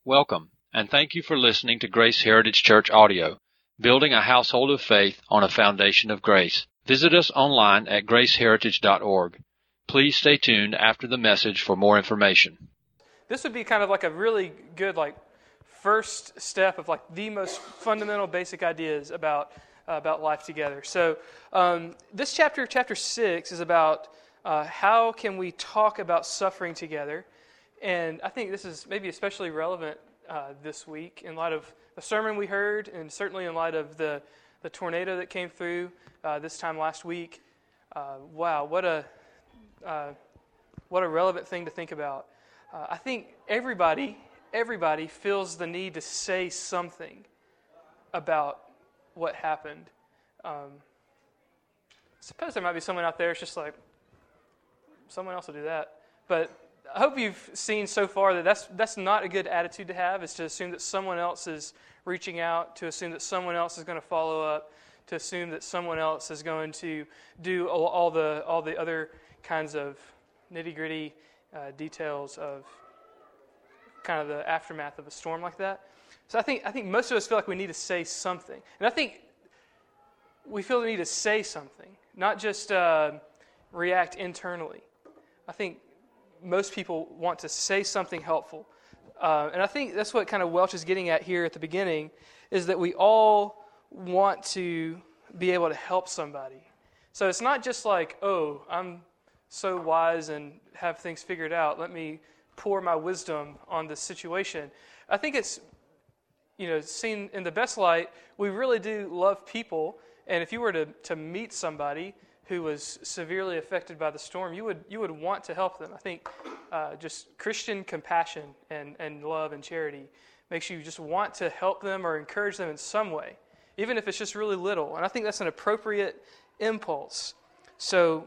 Welcome, and thank you for listening to Grace Heritage Church Audio, building a household of faith on a foundation of grace. Visit us online at graceheritage.org. Please stay tuned after the message for more information. This would be kind of like a really good first step of the most fundamental basic ideas about life together. So this chapter 6 is about how can we talk about suffering together. And I think this is maybe especially relevant this week in light of the sermon we heard, and certainly in light of the tornado that came through this time last week. Wow, what a relevant thing to think about. I think everybody feels the need to say something about what happened. I suppose there might be someone out there that's just like, someone else will do that. But I hope you've seen so far that that's not a good attitude to have, is to assume that someone else is reaching out, to assume that someone else is going to follow up, to assume that someone else is going to do all the other kinds of nitty-gritty details of kind of the aftermath of a storm like that. So I think most of us feel like we need to say something. And I think we feel the need to say something, not just react internally. I think most people want to say something helpful. And I think that's what kind of Welch is getting at here at the beginning, is that we all want to be able to help somebody. So it's not just like, oh, I'm so wise and have things figured out, let me pour my wisdom on this situation. I think it's, seen in the best light, we really do love people, and if you were to meet somebody who was severely affected by the storm, you would want to help them. I think just Christian compassion and love and charity makes you just want to help them or encourage them in some way, even if it's just really little. And I think that's an appropriate impulse. So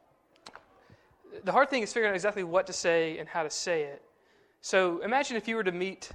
the hard thing is figuring out exactly what to say and how to say it. So imagine if you were to meet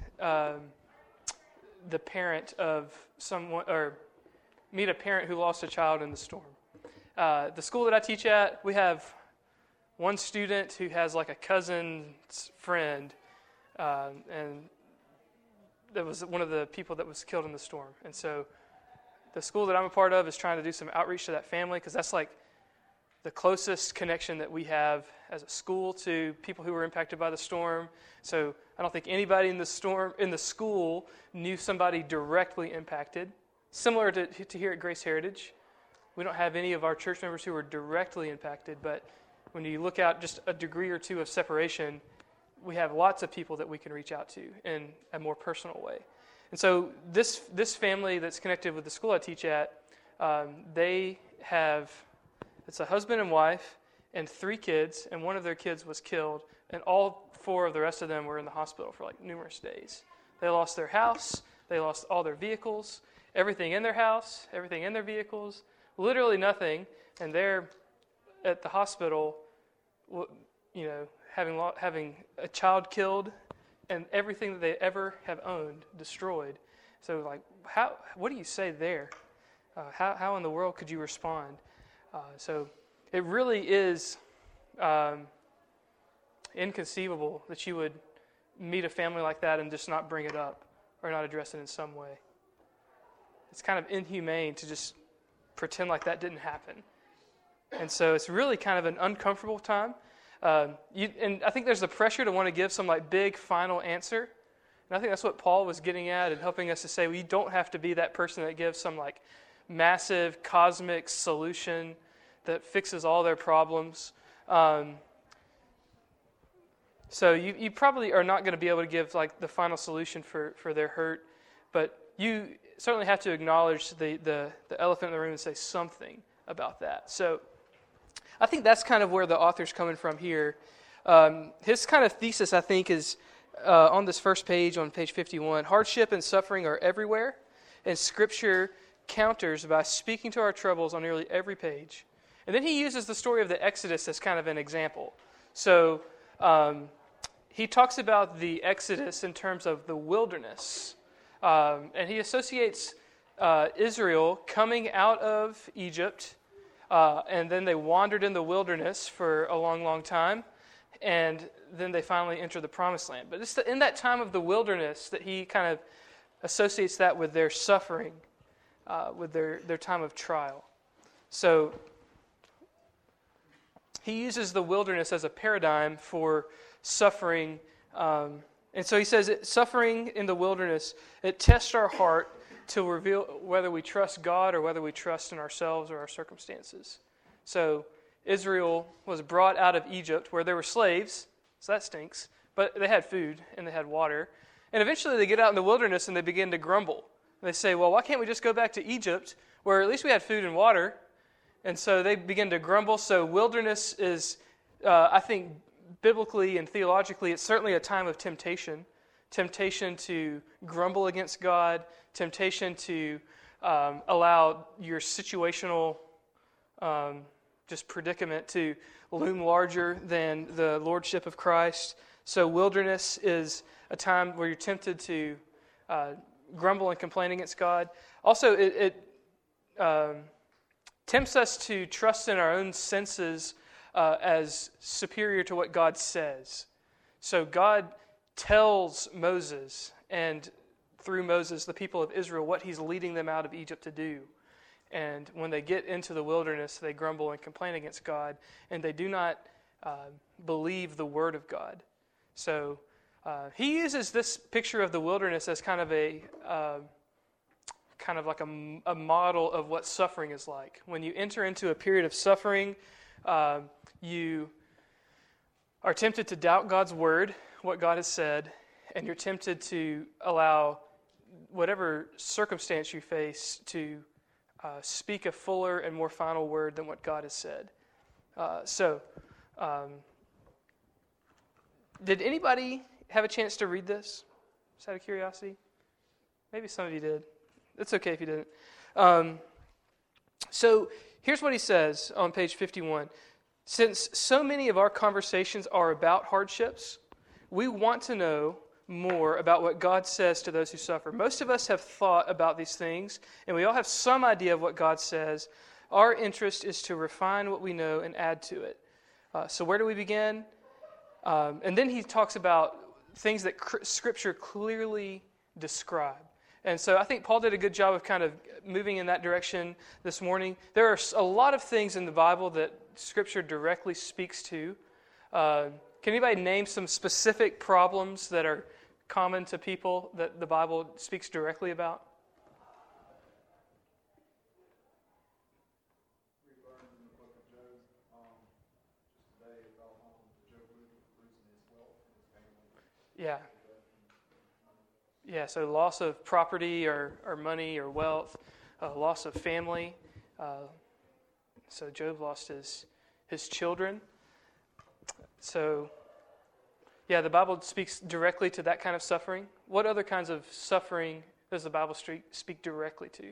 the parent of someone, or meet a parent who lost a child in the storm. The school that I teach at, we have one student who has a cousin's friend, and that was one of the people that was killed in the storm. And so the school that I'm a part of is trying to do some outreach to that family, because that's the closest connection that we have as a school to people who were impacted by the storm. So I don't think anybody in the school knew somebody directly impacted. Similar to here at Grace Heritage, we don't have any of our church members who were directly impacted, but when you look out just a degree or two of separation, we have lots of people that we can reach out to in a more personal way. And so this family that's connected with the school I teach at, it's a husband and wife and 3 kids, and one of their kids was killed, and all 4 of the rest of them were in the hospital for numerous days. They lost their house, they lost all their vehicles, everything in their house, everything in their vehicles, literally nothing, and they're at the hospital, having a child killed, and everything that they ever have owned destroyed. So, what do you say there? How in the world could you respond? So it really is inconceivable that you would meet a family like that and just not bring it up or not address it in some way. It's kind of inhumane to just pretend like that didn't happen. And so it's really kind of an uncomfortable time. And I think there's the pressure to want to give some big final answer. And I think that's what Paul was getting at and helping us to say, we don't have to be that person that gives some massive cosmic solution that fixes all their problems. So you probably are not going to be able to give the final solution for their hurt, but you certainly have to acknowledge the elephant in the room and say something about that. So I think that's kind of where the author's coming from here. His kind of thesis, I think, is on this first page, on page 51. Hardship and suffering are everywhere, and Scripture counters by speaking to our troubles on nearly every page. And then he uses the story of the Exodus as kind of an example. So he talks about the Exodus in terms of the wilderness. And he associates Israel coming out of Egypt, and then they wandered in the wilderness for a long, long time. and then they finally enter the promised land. But it's in that time of the wilderness that he kind of associates that with their suffering, with their time of trial. So he uses the wilderness as a paradigm for suffering. And so he says, suffering in the wilderness, it tests our heart to reveal whether we trust God or whether we trust in ourselves or our circumstances. So Israel was brought out of Egypt where there were slaves, so that stinks, but they had food and they had water. And eventually they get out in the wilderness and they begin to grumble. They say, well, why can't we just go back to Egypt where at least we had food and water? And so they begin to grumble. So wilderness is, I think, biblically and theologically, it's certainly a time of temptation. Temptation to grumble against God, temptation to allow your situational just predicament to loom larger than the lordship of Christ. So wilderness is a time where you're tempted to grumble and complain against God. Also, it tempts us to trust in our own senses as superior to what God says. So God tells Moses, and through Moses, the people of Israel, what he's leading them out of Egypt to do. And when they get into the wilderness, they grumble and complain against God, and they do not believe the word of God. So he uses this picture of the wilderness as kind of like a model of what suffering is like. When you enter into a period of suffering, you are tempted to doubt God's word, what God has said, and you're tempted to allow whatever circumstance you face to speak a fuller and more final word than what God has said. Did anybody have a chance to read this? Just out of curiosity? Maybe some of you did. It's okay if you didn't. So here's what he says on page 51. Since so many of our conversations are about hardships, we want to know more about what God says to those who suffer. Most of us have thought about these things, and we all have some idea of what God says. Our interest is to refine what we know and add to it. So where do we begin? And then he talks about things that Scripture clearly describe. And so I think Paul did a good job of kind of moving in that direction this morning. There are a lot of things in the Bible that Scripture directly speaks to. Can anybody name some specific problems that are common to people that the Bible speaks directly about? Yeah, so loss of property or money or wealth, loss of family. So Job lost his children. So, yeah, the Bible speaks directly to that kind of suffering. What other kinds of suffering does the Bible speak directly to?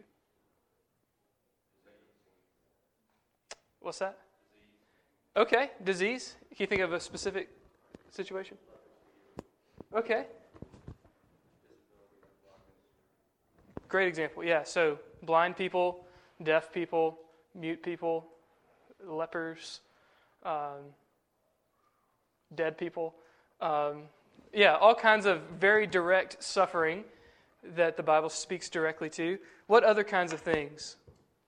What's that? Okay, disease. Can you think of a specific situation? Okay. Great example. Yeah, so blind people, deaf people, mute people, lepers, dead people. All kinds of very direct suffering that the Bible speaks directly to. What other kinds of things?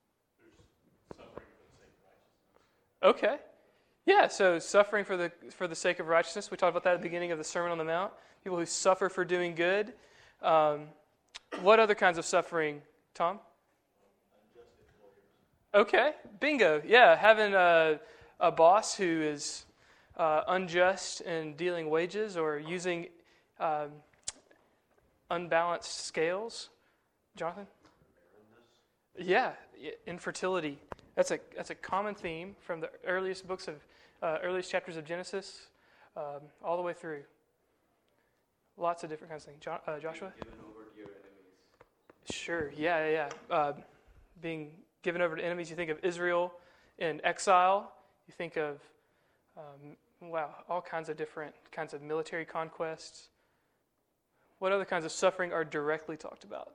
Okay. Yeah, so suffering for the sake of righteousness. We talked about that at the beginning of the Sermon on the Mount. People who suffer for doing good. What other kinds of suffering, Tom? Okay, bingo. Yeah, having a boss who is unjust in dealing wages or using unbalanced scales. Jonathan? Yeah, infertility. That's a common theme from the earliest earliest chapters of Genesis all the way through. Lots of different kinds of things. Joshua? Given over to your enemies. Sure. Yeah. Being given over to enemies. You think of Israel in exile. You think of all kinds of different kinds of military conquests. What other kinds of suffering are directly talked about?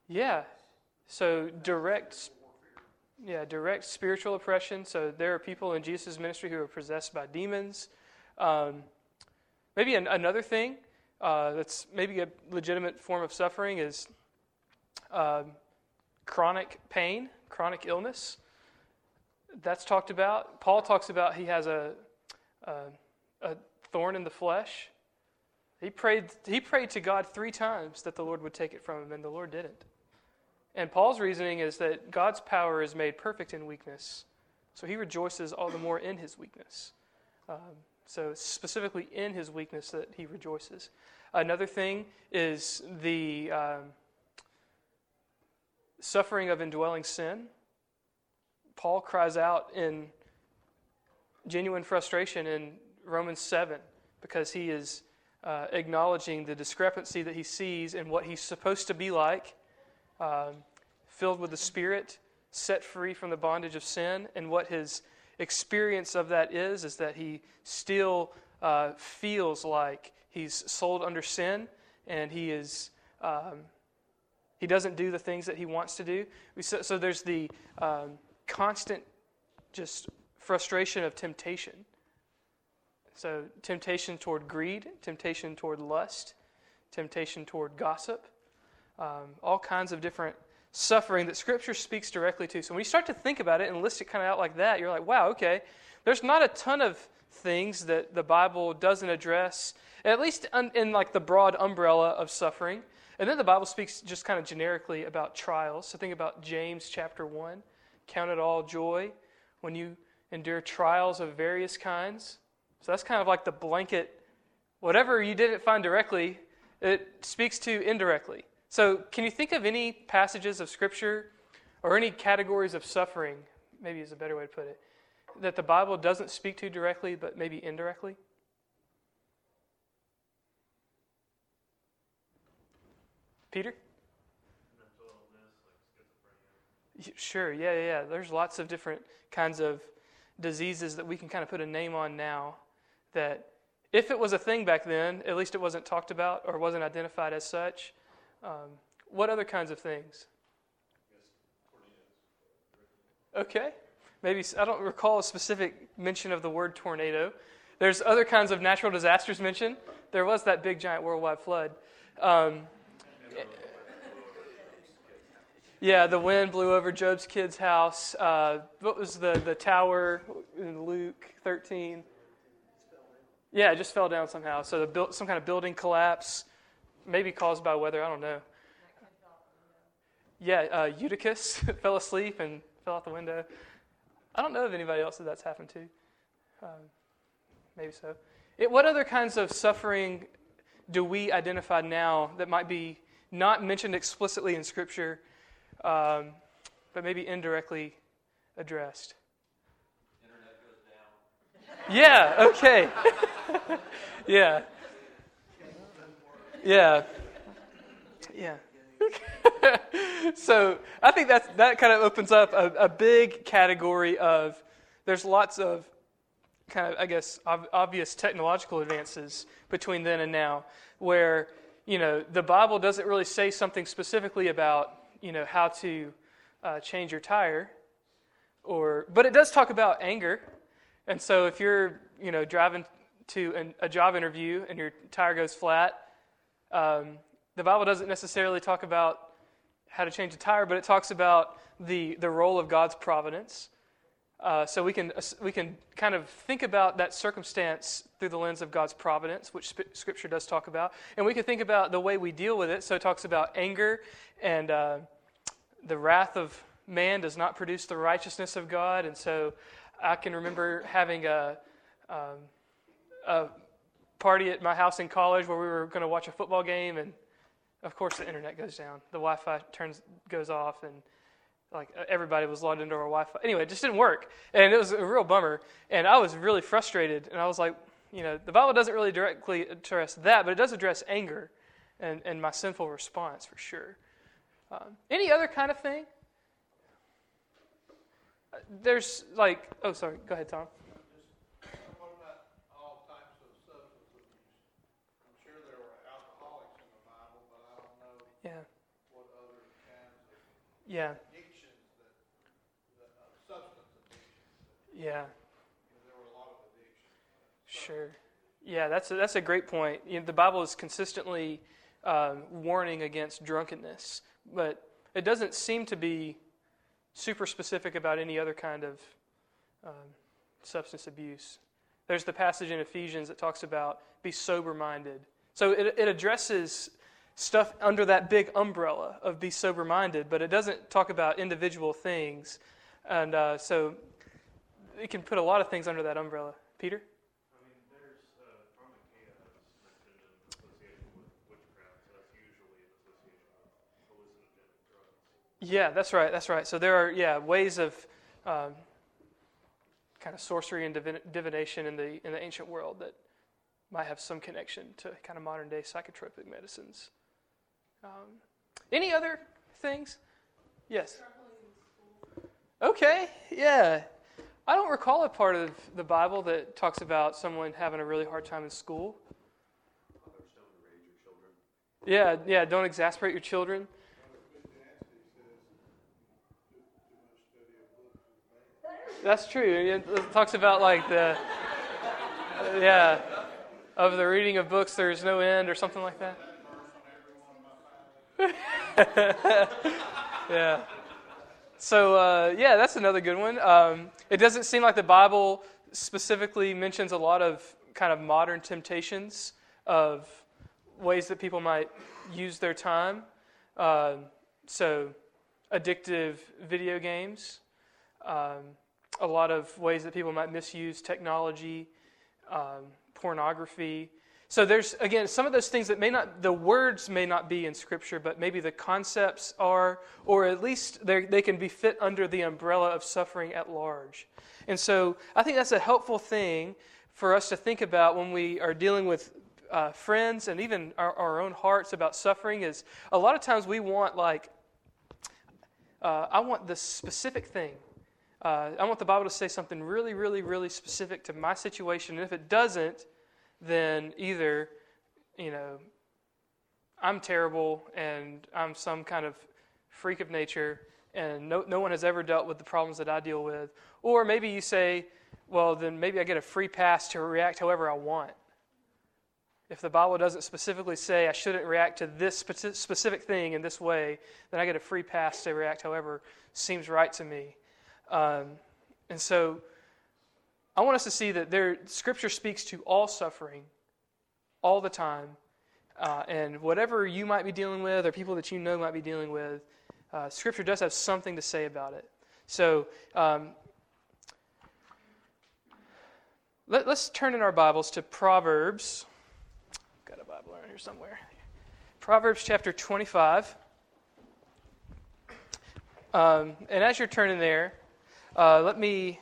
Yeah. So direct spiritual oppression. So there are people in Jesus' ministry who are possessed by demons. Maybe another thing that's maybe a legitimate form of suffering is chronic pain, chronic illness. That's talked about. Paul talks about he has a thorn in the flesh. He prayed to God 3 times that the Lord would take it from him, and the Lord didn't. And Paul's reasoning is that God's power is made perfect in weakness, so he rejoices all the more in his weakness. So specifically in his weakness that he rejoices. Another thing is the suffering of indwelling sin. Paul cries out in genuine frustration in Romans 7 because he is acknowledging the discrepancy that he sees in what he's supposed to be like, filled with the Spirit, set free from the bondage of sin, and what his experience of that is that he still feels like he's sold under sin, and he doesn't do the things that he wants to do. So there's the constant just frustration of temptation. So temptation toward greed, temptation toward lust, temptation toward gossip, all kinds of different suffering that Scripture speaks directly to. So when you start to think about it and list it kind of out like that, you're like, wow, okay, there's not a ton of things that the Bible doesn't address, at least in like the broad umbrella of suffering. And then the Bible speaks just kind of generically about trials. So think about James chapter 1. Count it all joy when you endure trials of various kinds. So that's kind of like the blanket, whatever you didn't find directly, it speaks to indirectly. So can you think of any passages of Scripture or any categories of suffering, maybe is a better way to put it, that the Bible doesn't speak to directly but maybe indirectly? Peter? Mental illness, like schizophrenia. Sure, yeah. There's lots of different kinds of diseases that we can kind of put a name on now that if it was a thing back then, at least it wasn't talked about or wasn't identified as such. What other kinds of things? Okay. Maybe, I don't recall a specific mention of the word tornado. There's other kinds of natural disasters mentioned. There was that big giant worldwide flood. Yeah, the wind blew over Job's kid's house. What was the tower in Luke 13? Yeah, it just fell down somehow. So some kind of building collapse, maybe caused by weather, I don't know. Yeah, Eutychus fell asleep and fell out the window. I don't know of anybody else that's happened to. Maybe so. What other kinds of suffering do we identify now that might be not mentioned explicitly in Scripture, but maybe indirectly addressed? Internet goes down. Yeah, okay. Yeah. So I think that kind of opens up a big category of, there's lots of kind of, I guess, obvious technological advances between then and now where, the Bible doesn't really say something specifically about, how to change your tire, but it does talk about anger. And so if you're, driving to a job interview and your tire goes flat, the Bible doesn't necessarily talk about how to change a tire, but it talks about the role of God's providence. So we can kind of think about that circumstance through the lens of God's providence, which Scripture does talk about. And we can think about the way we deal with it. So it talks about anger, and the wrath of man does not produce the righteousness of God. And so I can remember having a party at my house in college where we were going to watch a football game, and of course the internet goes down. The Wi-Fi goes off, and everybody was logged into our Wi-Fi. Anyway, it just didn't work, and it was a real bummer. And I was really frustrated, and I was like, the Bible doesn't really directly address that, but it does address anger and my sinful response for sure. Any other kind of thing? There's oh, sorry, go ahead, Tom. What about all types of substance abuse? I'm sure there were alcoholics in the Bible, but I don't know what other kind Yeah. addictions substance addictions. Yeah. There were a lot of addictions. Sure. Yeah, that's a great point. The Bible is consistently warning against drunkenness, but it doesn't seem to be super specific about any other kind of substance abuse. There's the passage in Ephesians that talks about be sober-minded. So it addresses stuff under that big umbrella of be sober-minded, but it doesn't talk about individual things. And so it can put a lot of things under that umbrella. Peter? I mean, there's pharmakeia that's mentioned in association with witchcraft, so that's usually in association with hallucinogenic drugs. Yeah, that's right. That's right. So there are ways of kind of sorcery and divination in the ancient world that might have some connection to kind of modern day psychotropic medicines. Any other things? Yes. Okay. Yeah. I don't recall a part of the Bible that talks about someone having a really hard time in school. Others don't enrage your children. Yeah. Don't exasperate your children. That's true. It talks about like of the reading of books there's no end or something like that. Yeah. So that's another good one. It doesn't seem like the Bible specifically mentions a lot of kind of modern temptations of ways that people might use their time. So addictive video games. A lot of ways that people might misuse technology, pornography. So there's, again, some of those things that the words may not be in Scripture, but maybe the concepts are, or at least they can be fit under the umbrella of suffering at large. And so I think that's a helpful thing for us to think about when we are dealing with friends and even our own hearts about suffering is a lot of times we want I want this specific thing. I want the Bible to say something really, really, really specific to my situation. And if it doesn't, then either, I'm terrible and I'm some kind of freak of nature and no one has ever dealt with the problems that I deal with. Or maybe you say, well, then maybe I get a free pass to react however I want. If the Bible doesn't specifically say I shouldn't react to this specific thing in this way, then I get a free pass to react however seems right to me. And so I want us to see that Scripture speaks to all suffering all the time. And whatever you might be dealing with or people that you know might be dealing with, Scripture does have something to say about it. So let's turn in our Bibles to Proverbs. I've got a Bible around here somewhere. Proverbs chapter 25. And as you're turning there, let me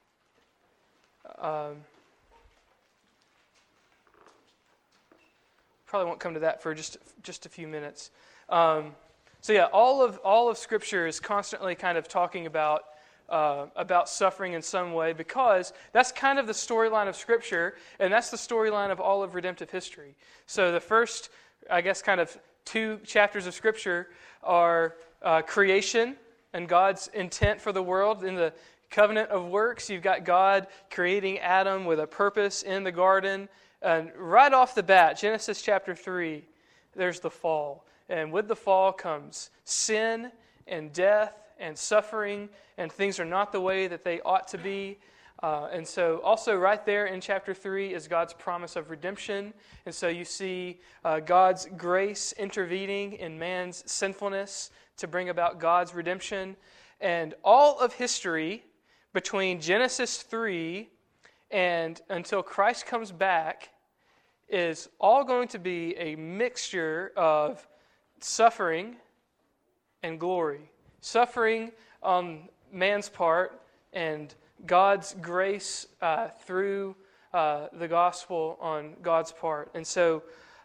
probably won't come to that for just a few minutes. All of Scripture is constantly kind of talking about suffering in some way because that's kind of the storyline of Scripture, and that's the storyline of all of redemptive history. So the first, I guess, kind of 2 chapters of Scripture are creation and God's intent for the world. In the covenant of works, you've got God creating Adam with a purpose in the garden. And right off the bat, Genesis chapter 3, there's the fall. And with the fall comes sin and death and suffering, and things are not the way that they ought to be. And so also right there in chapter 3 is God's promise of redemption. And so you see God's grace intervening in man's sinfulness to bring about God's redemption. And all of history between Genesis 3 and until Christ comes back is all going to be a mixture of suffering and glory. Suffering on man's part and God's grace through the gospel on God's part. And so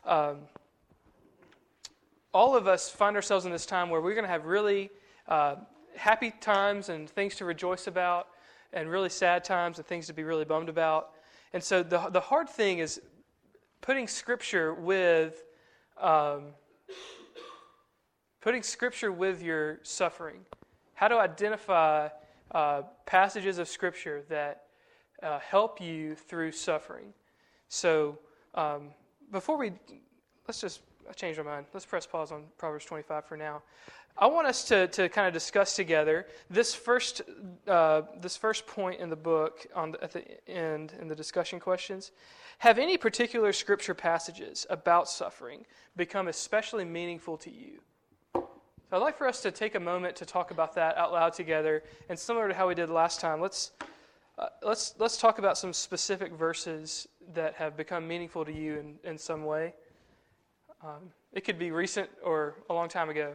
all of us find ourselves in this time where we're going to have really happy times and things to rejoice about and really sad times and things to be really bummed about. And so the hard thing is putting Scripture with putting Scripture with your suffering. How to identify passages of Scripture that help you through suffering. So before I changed my mind. Let's press pause on Proverbs 25 for now. I want us to kind of discuss together this first point in the book at the end in the discussion questions. Have any particular Scripture passages about suffering become especially meaningful to you? So I'd like for us to take a moment to talk about that out loud together, and similar to how we did last time, let's talk about some specific verses that have become meaningful to you in some way. It could be recent or a long time ago.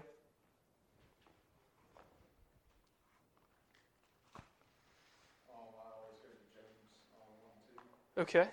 I always go to James 1:2. Okay.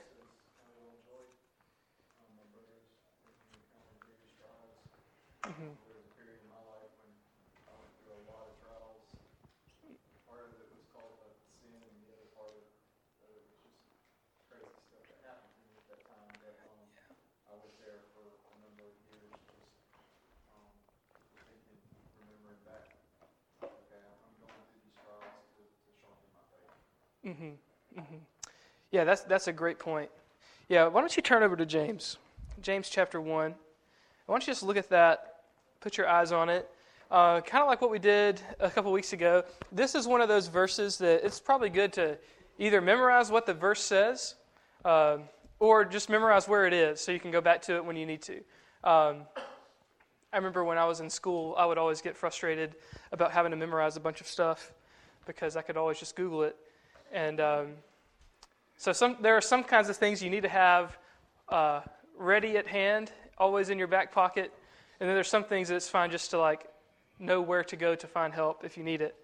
My brothers, grievous trials. Mm-hmm. There was a period in my life when I went through a lot of trials. Part of it was called sin, and the other part of it was just crazy stuff that happened to me at that time. But I was there for a number of years, just thinking, remembering back. Okay, I'm going through these trials to sharpen my faith. Mm-hmm. Mm-hmm. Yeah, that's a great point. Yeah, why don't you turn over to James? James chapter 1. Why don't you just look at that, put your eyes on it. Kind of like what we did a couple weeks ago. This is one of those verses that it's probably good to either memorize what the verse says or just memorize where it is so you can go back to it when you need to. I remember when I was in school, I would always get frustrated about having to memorize a bunch of stuff because I could always just Google it. And so there are some kinds of things you need to have ready at hand, always in your back pocket. And then there's some things that it's fine just to know where to go to find help if you need it.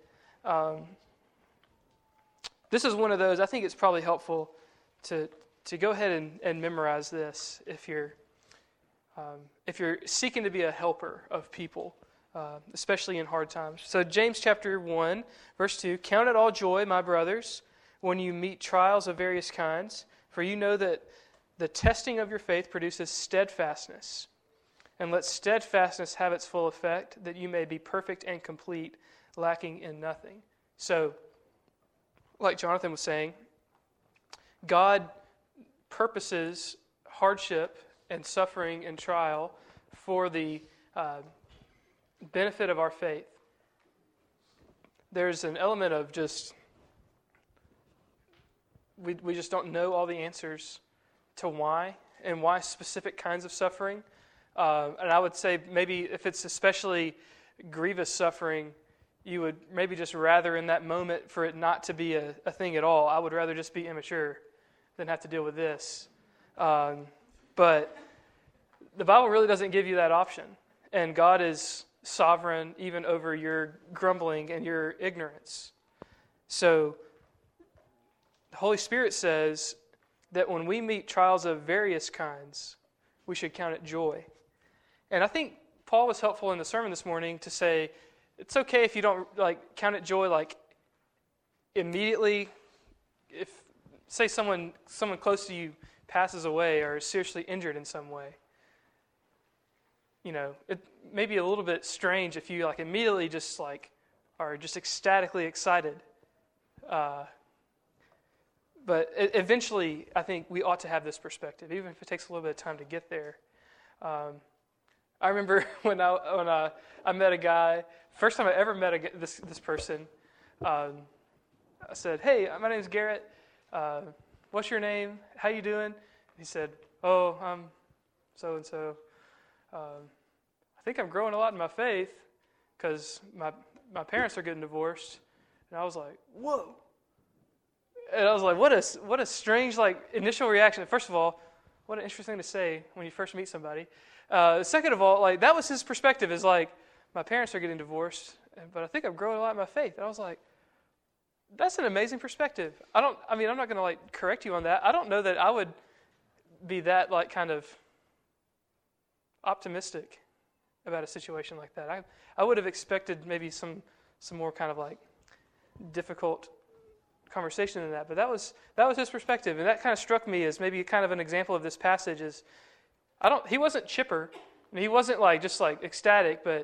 This is one of those. I think it's probably helpful to go ahead and memorize this if you're seeking to be a helper of people, especially in hard times. So James chapter 1, verse 2, "Count it all joy, my brothers, when you meet trials of various kinds, for you know that the testing of your faith produces steadfastness. And let steadfastness have its full effect, that you may be perfect and complete, lacking in nothing." So, like Jonathan was saying, God purposes hardship and suffering and trial for the benefit of our faith. There's an element of just, we just don't know all the answers to why and why specific kinds of suffering. And I would say maybe if it's especially grievous suffering, you would maybe just rather in that moment for it not to be a thing at all. I would rather just be immature than have to deal with this. But the Bible really doesn't give you that option. And God is sovereign even over your grumbling and your ignorance. So the Holy Spirit says that when we meet trials of various kinds, we should count it joy. And I think Paul was helpful in the sermon this morning to say, it's okay if you don't count it joy immediately. If, say, someone close to you passes away or is seriously injured in some way. It may be a little bit strange if you immediately just are just ecstatically excited. But eventually, I think we ought to have this perspective, even if it takes a little bit of time to get there. I remember when I met a guy, first time I ever met this person, I said, "Hey, my name's Garrett. What's your name? How you doing?" He said, "Oh, I'm so-and-so. I think I'm growing a lot in my faith because my parents are getting divorced." And I was like, "Whoa." And I was like, what a strange initial reaction. First of all, what an interesting thing to say when you first meet somebody. Second of all, that was his perspective, is my parents are getting divorced, but I think I'm growing a lot in my faith. And I was like, that's an amazing perspective. I'm not going to correct you on that. I don't know that I would be that kind of optimistic about a situation like that. I would have expected maybe some more kind of difficult conversation than that, but that was his perspective, and that kind of struck me as maybe kind of an example of this passage. Is he wasn't chipper, and he wasn't just ecstatic, but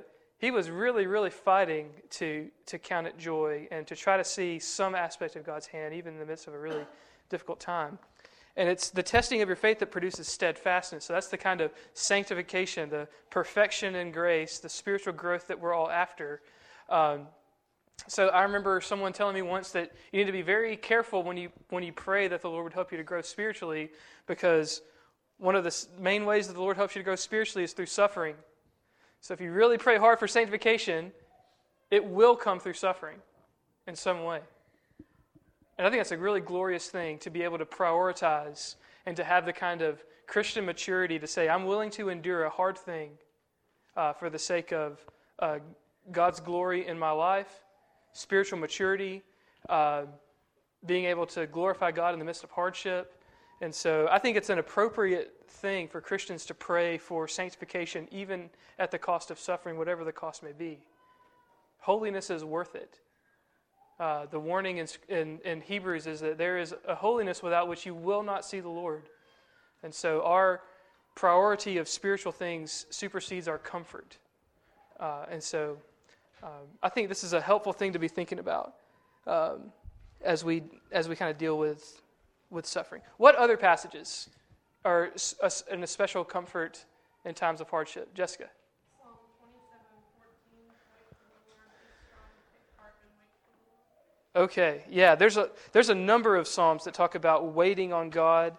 he was really, really fighting to count it joy and to try to see some aspect of God's hand, even in the midst of a really difficult time. And it's the testing of your faith that produces steadfastness. So that's the kind of sanctification, the perfection in grace, the spiritual growth that we're all after. So I remember someone telling me once that you need to be very careful when you pray that the Lord would help you to grow spiritually, because one of the main ways that the Lord helps you to grow spiritually is through suffering. So if you really pray hard for sanctification, it will come through suffering in some way. And I think that's a really glorious thing, to be able to prioritize and to have the kind of Christian maturity to say, I'm willing to endure a hard thing for the sake of God's glory in my life, spiritual maturity, being able to glorify God in the midst of hardship. And so I think it's an appropriate thing for Christians to pray for sanctification, even at the cost of suffering, whatever the cost may be. Holiness is worth it. The warning in Hebrews is that there is a holiness without which you will not see the Lord. And so our priority of spiritual things supersedes our comfort. And so I think this is a helpful thing to be thinking about as we kind of deal with suffering. What other passages are in a special comfort in times of hardship? Jessica? Psalm 27:14, wait for the Lord, be strong, take heart, and wait for the Lord. Okay, yeah, there's a number of Psalms that talk about waiting on God.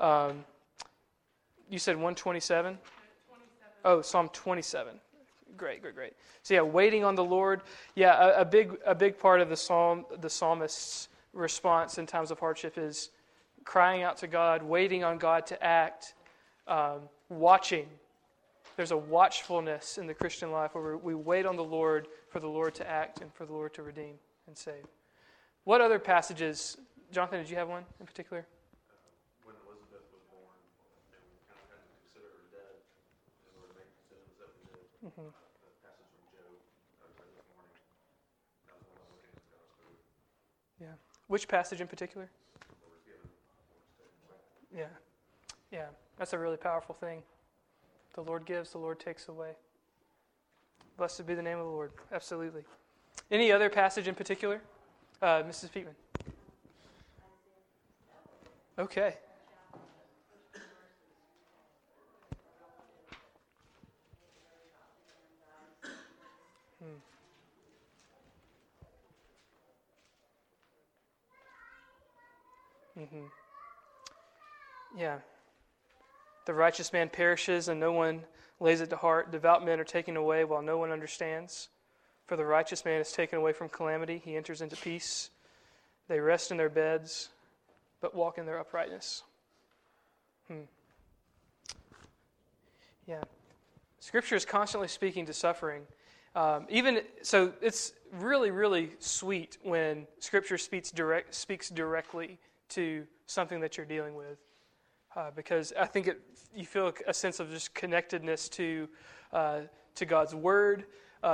You said 127? 27. Oh, Psalm 27. Great. So yeah, waiting on the Lord. Yeah, a big part of the psalmist's response in times of hardship is crying out to God, waiting on God to act, watching. There's a watchfulness in the Christian life where we wait on the Lord for the Lord to act and for the Lord to redeem and save. What other passages, Jonathan, did you have one in particular? When Elizabeth was born, and we kind of had to consider her dead in order to make decisions that we did. Mm-hmm. The passage from Job I read this morning, that was one of the things that got us through. Yeah. Which passage in particular? What was given, what was taken away. Yeah. That's a really powerful thing. The Lord gives, the Lord takes away. Blessed be the name of the Lord. Absolutely. Any other passage in particular? Mrs. Peatman. Okay. Mm-hmm. Yeah. The righteous man perishes and no one lays it to heart. Devout men are taken away while no one understands. For the righteous man is taken away from calamity. He enters into peace. They rest in their beds, but walk in their uprightness. Yeah. Scripture is constantly speaking to suffering. So it's really, really sweet when Scripture speaks directly to something that you're dealing with, because I think you feel a sense of just connectedness to God's Word.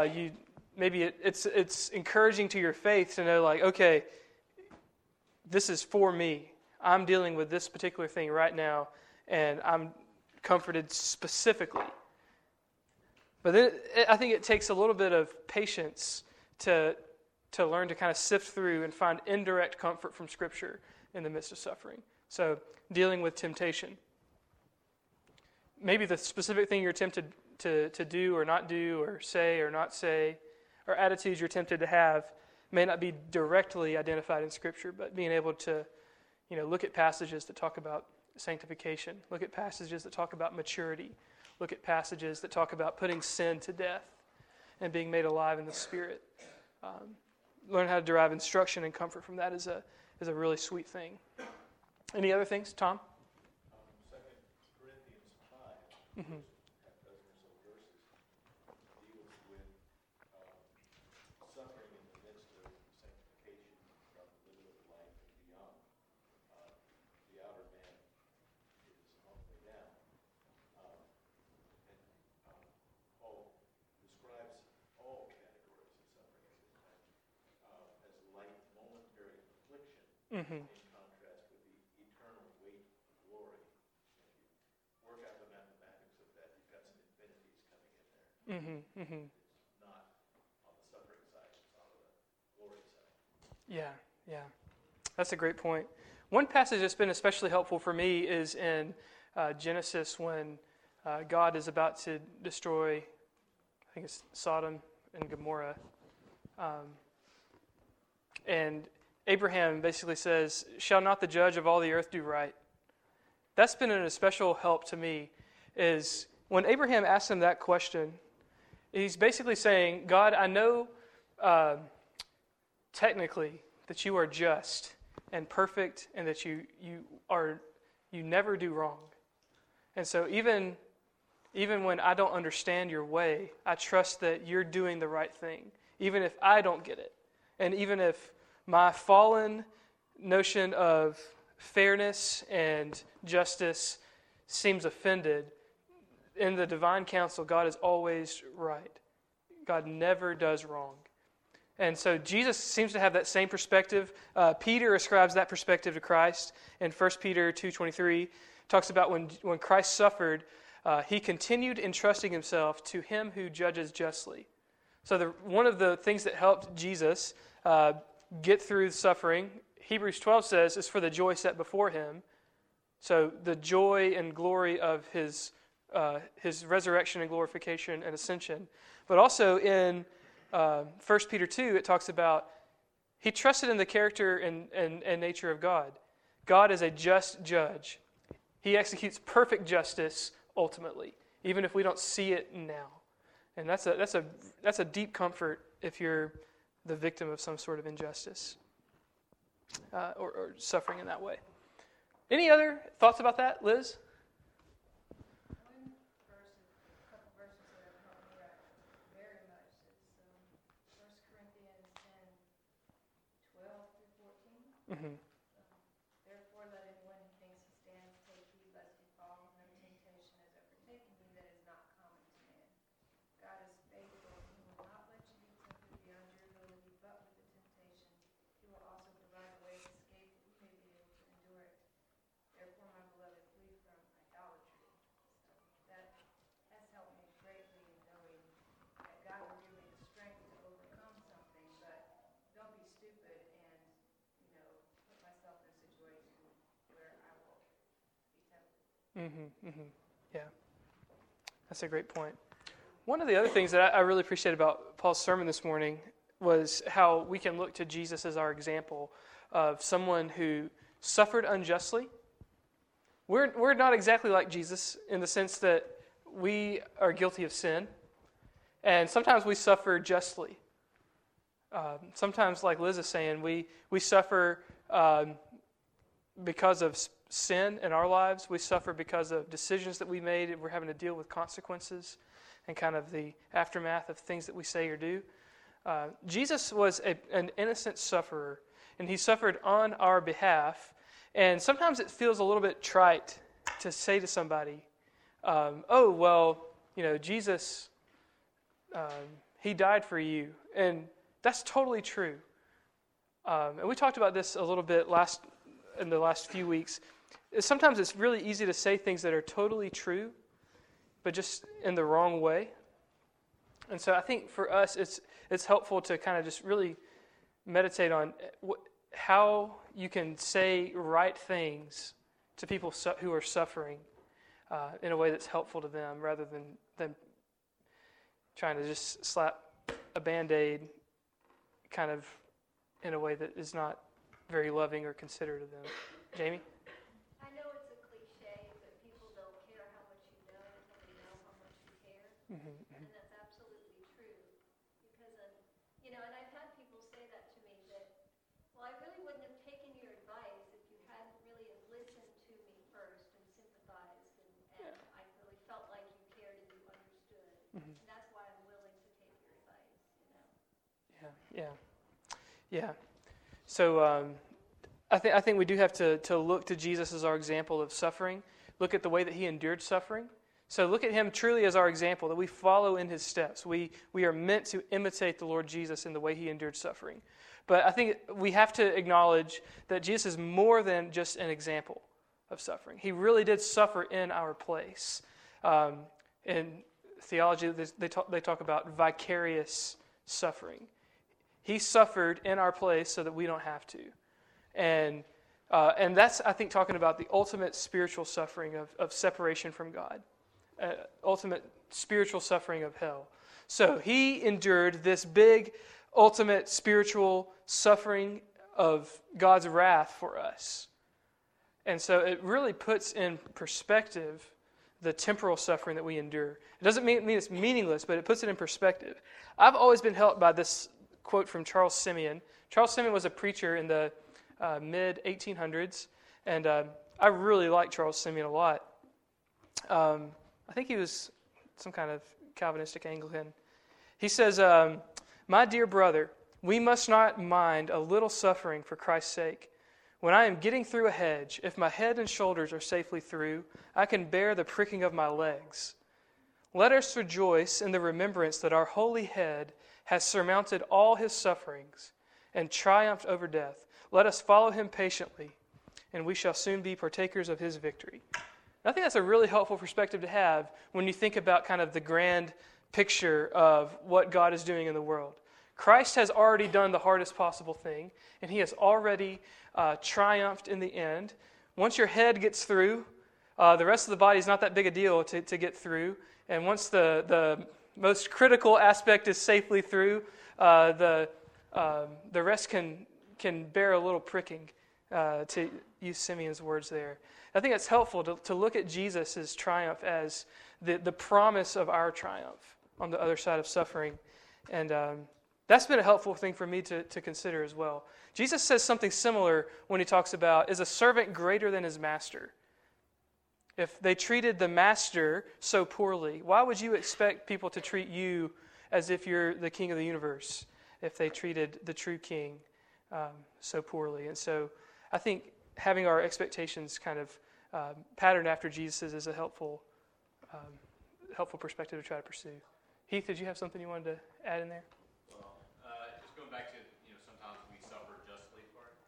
It's encouraging to your faith to know, like, okay, this is for me. I'm dealing with this particular thing right now, and I'm comforted specifically. But then I think it takes a little bit of patience to learn to kind of sift through and find indirect comfort from Scripture in the midst of suffering. So, dealing with temptation. Maybe the specific thing you're tempted to do or not do or say or not say, or attitudes you're tempted to have, may not be directly identified in Scripture, but being able to, look at passages that talk about sanctification, look at passages that talk about maturity, look at passages that talk about putting sin to death and being made alive in the Spirit. Learn how to derive instruction and comfort from that is a really sweet thing. Any other things, Tom? 2 Corinthians 5. Mm-hmm. Suffering in the midst of sanctification from the middle of life and beyond. The outer man is on the way down. Paul describes all categories of suffering as light momentary affliction, Mm-hmm. in contrast with the eternal weight of glory. If you work out the mathematics of that, you've got some infinities coming in there. Mm-hmm. Mm-hmm. It's not Yeah. That's a great point. One passage that's been especially helpful for me is in Genesis when God is about to destroy, I think it's Sodom and Gomorrah. And Abraham basically says, "Shall not the judge of all the earth do right?" That's been an especial help to me, is when Abraham asks him that question, he's basically saying, God, I know technically that you are just and perfect and that you never do wrong. And so even when I don't understand your way, I trust that you're doing the right thing, even if I don't get it. And even if my fallen notion of fairness and justice seems offended, in the divine counsel, God is always right. God never does wrong. And so Jesus seems to have that same perspective. Peter ascribes that perspective to Christ. In 1 Peter 2:23, talks about when Christ suffered, he continued entrusting himself to him who judges justly. So one of the things that helped Jesus get through suffering, Hebrews 12 says, is for the joy set before him. So the joy and glory of his resurrection and glorification and ascension. But also in 1 Peter 2, it talks about he trusted in the character and nature of God. God is a just judge. He executes perfect justice ultimately, even if we don't see it now. And that's a deep comfort if you're the victim of some sort of injustice or suffering in that way. Any other thoughts about that, Liz? One verse, a couple verses that have helped me out very much. It's 1 Corinthians 10:12 through 14. Mm-hmm. Therefore, let anyone who thinks he stands take heed lest he fall. No temptation has overtaken you that is not common to man. God is faithful, and he will not let you be tempted beyond your ability, but with the temptation, he will also provide a way of escape that you may be able to endure it. Therefore, my beloved, flee from idolatry. So that has helped me greatly in knowing that God will give me the strength to overcome something, but don't be stupid and, put myself in a situation where I will be tempted. Yeah, that's a great point. One of the other things that I really appreciate about Paul's sermon this morning was how we can look to Jesus as our example of someone who suffered unjustly. We're not exactly like Jesus in the sense that we are guilty of sin, and sometimes we suffer justly. Sometimes, like Liz is saying, we suffer because of sin in our lives. We suffer because of decisions that we made, and we're having to deal with consequences and kind of the aftermath of things that we say or do. Jesus was an innocent sufferer, and he suffered on our behalf. And sometimes it feels a little bit trite to say to somebody, Jesus, he died for you. And that's totally true. And we talked about this a little bit in the last few weeks. Sometimes it's really easy to say things that are totally true, but just in the wrong way. And so I think for us, it's helpful to kind of just really meditate on how you can say right things to people who are suffering in a way that's helpful to them, rather than trying to just slap a Band-Aid kind of in a way that is not very loving or considerate of them. Jamie? I know it's a cliche, but people don't care how much you know until they know how much you care. And that's absolutely true. Because, and I've had people say that to me, that, well, I really wouldn't have taken your advice if you hadn't really listened to me first and sympathized, and I really felt like you cared and you understood. And that's why I'm willing to take your advice, Yeah. So I think we do have to look to Jesus as our example of suffering. Look at the way that he endured suffering. So look at him truly as our example, that we follow in his steps. We are meant to imitate the Lord Jesus in the way he endured suffering. But I think we have to acknowledge that Jesus is more than just an example of suffering. He really did suffer in our place. In theology, they talk about vicarious suffering. He suffered in our place so that we don't have to. And that's, I think, talking about the ultimate spiritual suffering of separation from God. Ultimate spiritual suffering of hell. So he endured this big, ultimate spiritual suffering of God's wrath for us. And so it really puts in perspective the temporal suffering that we endure. It doesn't mean it's meaningless, but it puts it in perspective. I've always been helped by this quote from Charles Simeon. Charles Simeon was a preacher in the mid-1800s, and I really like Charles Simeon a lot. I think he was some kind of Calvinistic Anglican. He says, "My dear brother, we must not mind a little suffering for Christ's sake. When I am getting through a hedge, if my head and shoulders are safely through, I can bear the pricking of my legs. Let us rejoice in the remembrance that our holy head has surmounted all his sufferings and triumphed over death. Let us follow him patiently, and we shall soon be partakers of his victory." I think that's a really helpful perspective to have when you think about kind of the grand picture of what God is doing in the world. Christ has already done the hardest possible thing, and he has already triumphed in the end. Once your head gets through, the rest of the body is not that big a deal to get through. And once the most critical aspect is safely through, the rest can bear a little pricking, to use Simeon's words there. I think it's helpful to look at Jesus' triumph as the promise of our triumph on the other side of suffering. And that's been a helpful thing for me to consider as well. Jesus says something similar when he talks about, is a servant greater than his master? If they treated the master so poorly, why would you expect people to treat you as if you're the king of the universe if they treated the true king so poorly? And so I think having our expectations kind of patterned after Jesus is a helpful perspective to try to pursue. Heath, did you have something you wanted to add in there? Well, just going back to, sometimes we suffer justly for it.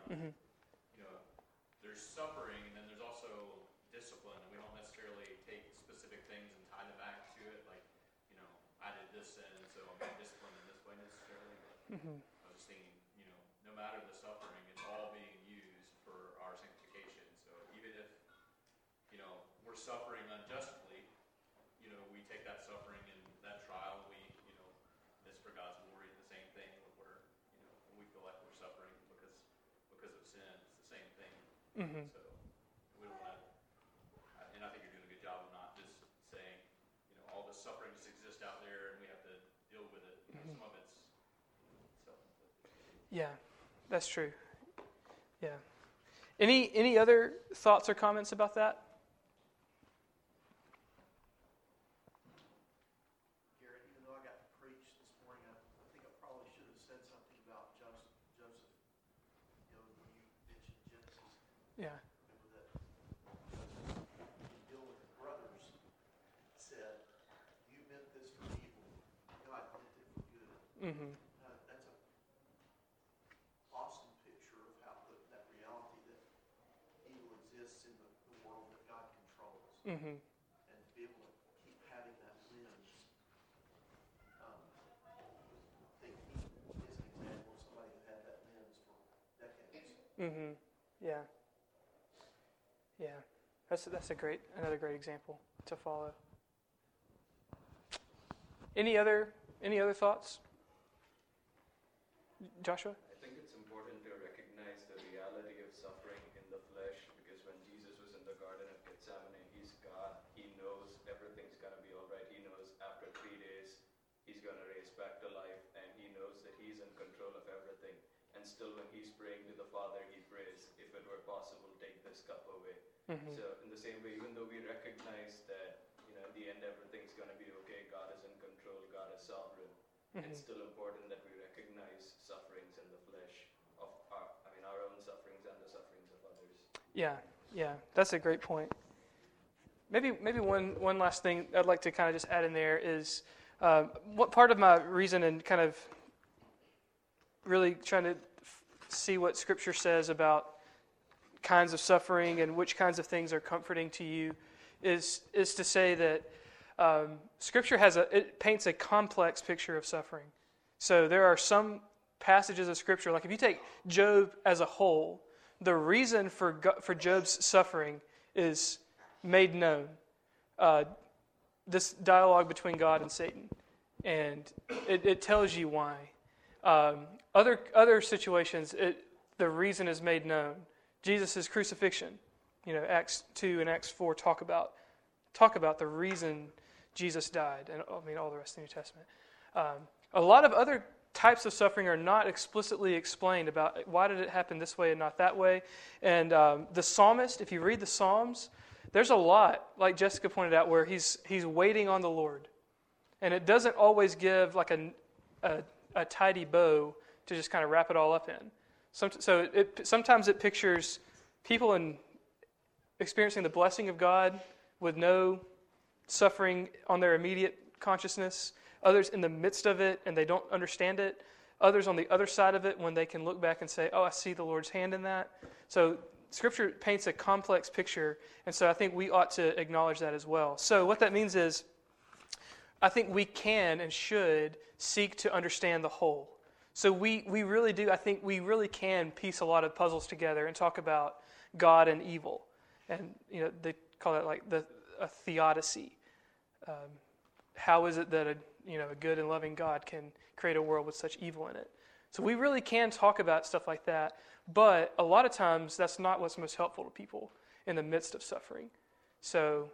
There's suffering, and then there's also discipline. We don't necessarily take specific things and tie them back to it, like, I did this sin, and so I'm being disciplined in this way necessarily. But I was thinking, no matter the suffering, it's all being used for our sanctification. So even if, we're suffering unjustly, we take that suffering and that trial, it's for God's glory. The same thing when when we feel like we're suffering because of sin, it's the same thing. So we don't want to, and I think you're doing a good job of not just saying, all this suffering just exists out there and we have to deal with it. Some of it's self-inflicted. Yeah, that's true. Yeah. Any other thoughts or comments about that? Garrett, even though I got to preach this morning, I think I probably should have said something about Joseph. When you mentioned Genesis. Yeah. Remember that Joseph, in dealing with the brothers, said, "You meant this for evil. God meant it for good." Mm-hmm. That's an awesome picture of how that reality that evil exists in the world that God controls. Mm-hmm. And to be able to keep having that lens. I think he is an example of somebody who had that lens for decades. Mm-hmm. Yeah. Yeah. That's another great example to follow. Any other thoughts? Joshua? I think it's important to recognize the reality of suffering in the flesh, because when Jesus was in the Garden of Gethsemane, he's God. He knows everything's going to be all right. He knows after 3 days he's going to raise back to life, and he knows that he's in control of everything. And still when he's praying to the Father, he prays, "If it were possible, take this cup away." Mm-hmm. So in the same way, even though we recognize that, in the end everything's going to be okay, God is in control, God is sovereign, it's still important that we recognize sufferings in the flesh of our own sufferings and the sufferings of others. Yeah, that's a great point. Maybe one last thing I'd like to kind of just add in there is what part of my reason and kind of really trying to see what Scripture says about kinds of suffering and which kinds of things are comforting to you is to say that Scripture it paints a complex picture of suffering. So there are some passages of Scripture, like if you take Job as a whole, the reason for Job's suffering is made known. This dialogue between God and Satan, and it tells you why. Other situations, the reason is made known. Jesus' crucifixion, Acts 2 and Acts 4 talk about the reason Jesus died, and all the rest of the New Testament. A lot of other types of suffering are not explicitly explained about why did it happen this way and not that way. And the psalmist, if you read the Psalms, there's a lot, like Jessica pointed out, where he's waiting on the Lord. And it doesn't always give like a tidy bow to just kind of wrap it all up in. Sometimes it pictures people experiencing the blessing of God with no suffering on their immediate consciousness. Others in the midst of it and they don't understand it. Others on the other side of it when they can look back and say, oh, I see the Lord's hand in that. So Scripture paints a complex picture, and so I think we ought to acknowledge that as well. So what that means is I think we can and should seek to understand the whole. So we really do, I think we really can piece a lot of puzzles together and talk about God and evil. And, they call that like a theodicy. How is it that a good and loving God can create a world with such evil in it? So we really can talk about stuff like that, but a lot of times that's not what's most helpful to people in the midst of suffering. So,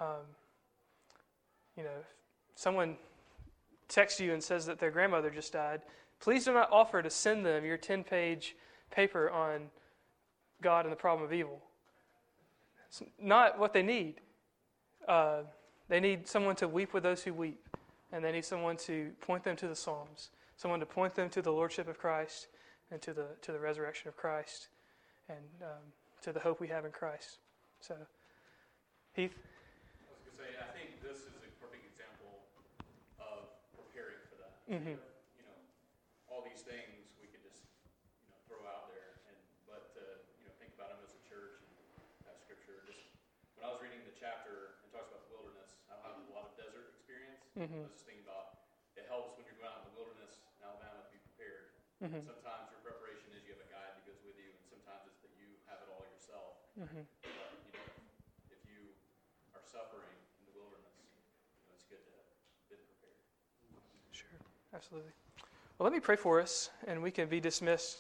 if someone texts you and says that their grandmother just died, please do not offer to send them your 10-page paper on God and the problem of evil. It's not what they need. They need someone to weep with those who weep. And they need someone to point them to the Psalms, someone to point them to the Lordship of Christ and to the resurrection of Christ and to the hope we have in Christ. So, Heath? I was going to say, I think this is a perfect example of preparing for that. Mm-hmm. All these things we could just throw out there, but think about them as a church and as Scripture. Just when I was reading the chapter, it talks about the wilderness. I don't have a lot of desert experience. Mm-hmm. I was just thinking about it helps when you're going out in the wilderness in Alabama to be prepared. Mm-hmm. Sometimes your preparation is you have a guide that goes with you, and sometimes it's that you have it all yourself. Mm-hmm. But, if you are suffering in the wilderness, it's good to have been prepared. Sure, absolutely. Well, let me pray for us, and we can be dismissed.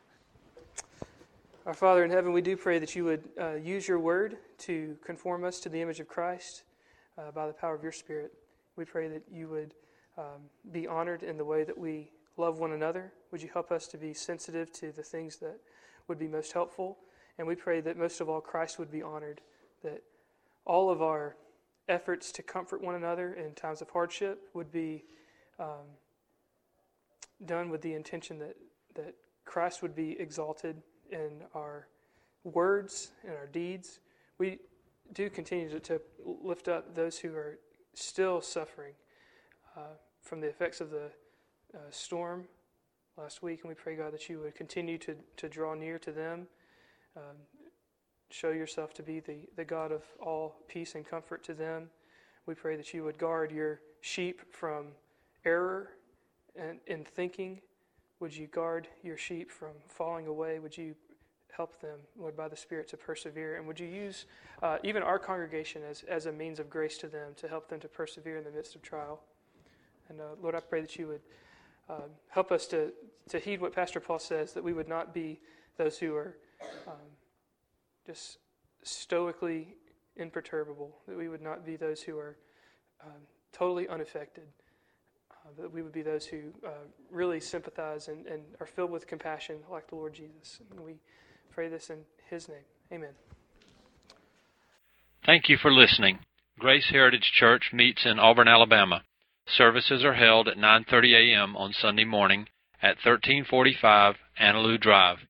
Our Father in heaven, we do pray that you would use your word to conform us to the image of Christ by the power of your Spirit. We pray that you would be honored in the way that we love one another. Would you help us to be sensitive to the things that would be most helpful? And we pray that most of all, Christ would be honored, that all of our efforts to comfort one another in times of hardship would be done with the intention that Christ would be exalted in our words and our deeds. We do continue to lift up those who are still suffering from the effects of the storm last week, and we pray, God, that you would continue to draw near to them, show yourself to be the God of all peace and comfort to them. We pray that you would guard your sheep from error and in thinking. Would you guard your sheep from falling away? Would you help them, Lord, by the Spirit to persevere? And would you use even our congregation as a means of grace to them to help them to persevere in the midst of trial? And Lord, I pray that you would help us to heed what Pastor Paul says, that we would not be those who are just stoically imperturbable, that we would not be those who are totally unaffected, that we would be those who really sympathize and are filled with compassion like the Lord Jesus. And we pray this in His name. Amen. Thank you for listening. Grace Heritage Church meets in Auburn, Alabama. Services are held at 9:30 a.m. on Sunday morning at 1345 Annaloo Drive.